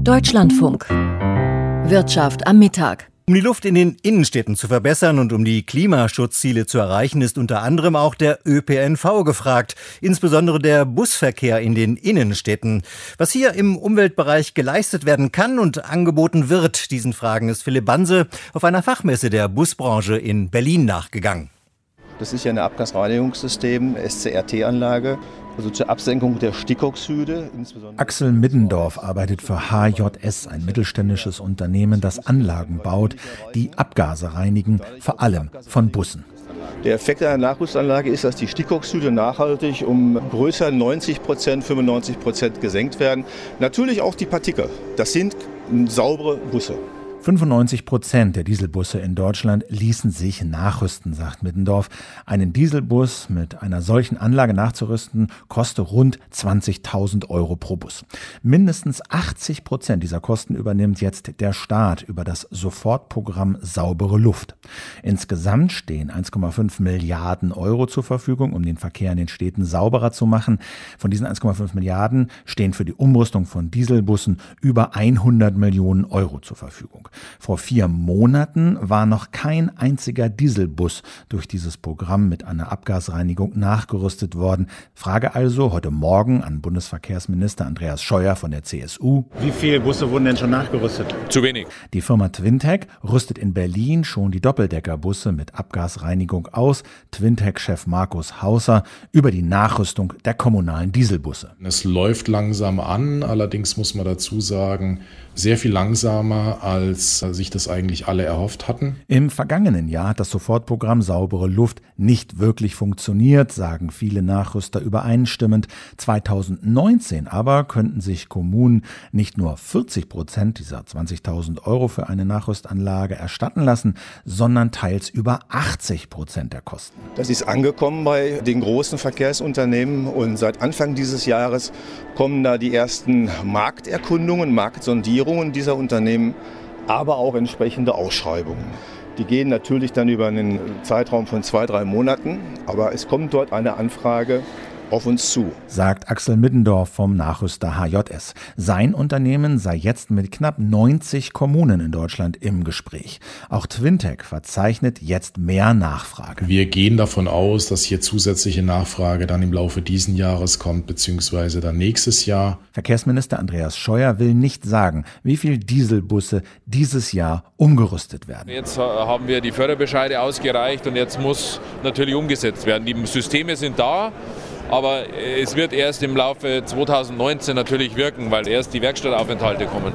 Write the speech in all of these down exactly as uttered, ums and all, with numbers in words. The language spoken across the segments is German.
Deutschlandfunk. Wirtschaft am Mittag. Um die Luft in den Innenstädten zu verbessern und um die Klimaschutzziele zu erreichen, ist unter anderem auch der Ö P N V gefragt, insbesondere der Busverkehr in den Innenstädten. Was hier im Umweltbereich geleistet werden kann und angeboten wird, diesen Fragen ist Philipp Banse auf einer Fachmesse der Busbranche in Berlin nachgegangen. Das ist ja ein Abgasreinigungssystem, S C R T-Anlage, also zur Absenkung der Stickoxide. Axel Middendorf arbeitet für H J S, ein mittelständisches Unternehmen, das Anlagen baut, die Abgase reinigen, vor allem von Bussen. Der Effekt einer Nachrüstanlage ist, dass die Stickoxide nachhaltig um größer neunzig Prozent, fünfundneunzig Prozent gesenkt werden. Natürlich auch die Partikel. Das sind saubere Busse. fünfundneunzig Prozent der Dieselbusse in Deutschland ließen sich nachrüsten, sagt Middendorf. Einen Dieselbus mit einer solchen Anlage nachzurüsten, kostet rund zwanzigtausend Euro pro Bus. Mindestens achtzig Prozent dieser Kosten übernimmt jetzt der Staat über das Sofortprogramm Saubere Luft. Insgesamt stehen eins Komma fünf Milliarden Euro zur Verfügung, um den Verkehr in den Städten sauberer zu machen. Von diesen eins Komma fünf Milliarden stehen für die Umrüstung von Dieselbussen über hundert Millionen Euro zur Verfügung. Vor vier Monaten war noch kein einziger Dieselbus durch dieses Programm mit einer Abgasreinigung nachgerüstet worden. Frage also heute Morgen an Bundesverkehrsminister Andreas Scheuer von der C S U. Wie viele Busse wurden denn schon nachgerüstet? Zu wenig. Die Firma Twintec rüstet in Berlin schon die Doppeldeckerbusse mit Abgasreinigung aus. Twintec-Chef Markus Hausser über die Nachrüstung der kommunalen Dieselbusse. Es läuft langsam an, allerdings muss man dazu sagen, sehr viel langsamer, als sich das eigentlich alle erhofft hatten. Im vergangenen Jahr hat das Sofortprogramm Saubere Luft nicht wirklich funktioniert, sagen viele Nachrüster übereinstimmend. zweitausendneunzehn aber könnten sich Kommunen nicht nur vierzig Prozent dieser zwanzigtausend Euro für eine Nachrüstanlage erstatten lassen, sondern teils über achtzig Prozent der Kosten. Das ist angekommen bei den großen Verkehrsunternehmen und seit Anfang dieses Jahres kommen da die ersten Markterkundungen, Marktsondierungen dieser Unternehmen, aber auch entsprechende Ausschreibungen. Die gehen natürlich dann über einen Zeitraum von zwei, drei Monaten, aber es kommt dort eine Anfrage auf uns zu, sagt Axel Middendorf vom Nachrüster H J S. Sein Unternehmen sei jetzt mit knapp neunzig Kommunen in Deutschland im Gespräch. Auch Twintec verzeichnet jetzt mehr Nachfrage. Wir gehen davon aus, dass hier zusätzliche Nachfrage dann im Laufe dieses Jahres kommt, beziehungsweise dann nächstes Jahr. Verkehrsminister Andreas Scheuer will nicht sagen, wie viel Dieselbusse dieses Jahr umgerüstet werden. Jetzt haben wir die Förderbescheide ausgereicht und jetzt muss natürlich umgesetzt werden. Die Systeme sind da. Aber es wird erst im Laufe zweitausendneunzehn natürlich wirken, weil erst die Werkstattaufenthalte kommen.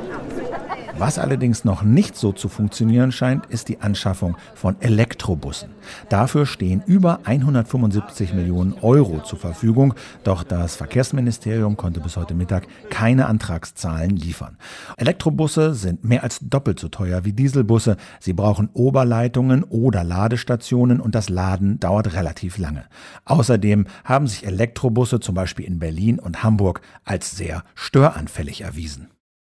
Was allerdings noch nicht so zu funktionieren scheint, ist die Anschaffung von Elektrobussen. Dafür stehen über hundertfünfundsiebzig Millionen Euro zur Verfügung, doch das Verkehrsministerium konnte bis heute Mittag keine Antragszahlen liefern. Elektrobusse sind mehr als doppelt so teuer wie Dieselbusse. Sie brauchen Oberleitungen oder Ladestationen und das Laden dauert relativ lange. Außerdem haben sich Elektrobusse zum Beispiel in Berlin und Hamburg als sehr störanfällig erwiesen.